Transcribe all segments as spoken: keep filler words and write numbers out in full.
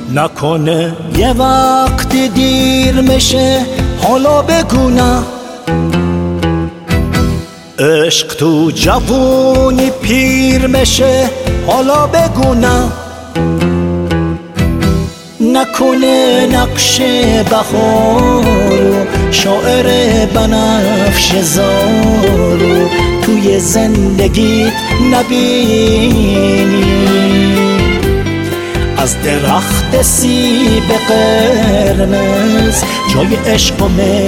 نکنه یه وقتی دیر میشه حالا بگو نه. عشق تو جوونی پیر میشه حالا بگو نه. نکنه نقش بهارو شاعر بنفشه زارو توی زندگیت نبینی. از درخت سیب قرمز جای عشق و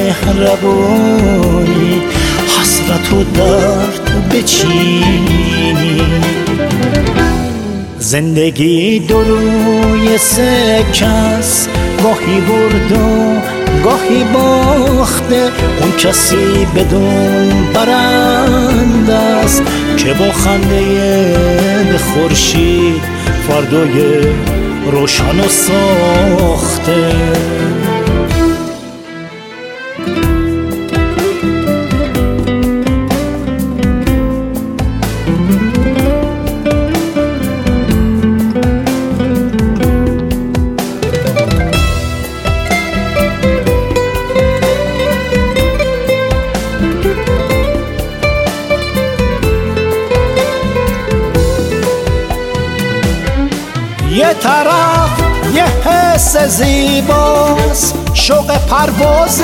مهربونی حسرت و درد بچینی. زندگی دو روی سکس، گاهی برد و گاهی باخته. اون کسی بدون برنده است که با خنده به خورشید فردای روشن و ساخته. یه طرف یه حس زیباست، شوق پرواز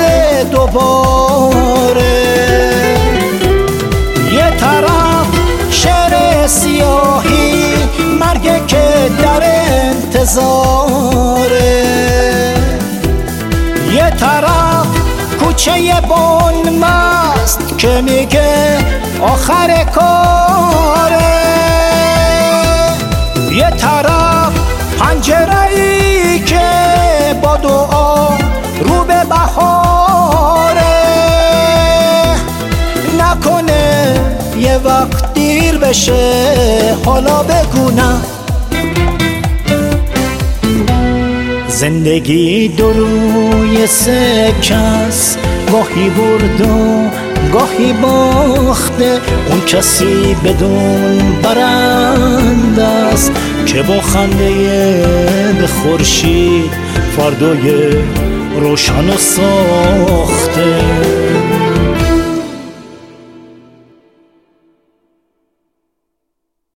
دوباره. یه طرف شعر سیاهی، مرگ که در انتظاره. یه طرف کوچه بن مست که میگه آخر کاره. یه طرف پنجره‌ای که با دعا رو به بهاره. نکنه یه وقت دیر بشه حالا بگو نه. زندگی دو روی سکس، گاهی برد و گاهی باخته. اون کسی بدون برنده است که با خنده به خورشید فردای روشن و ساخته.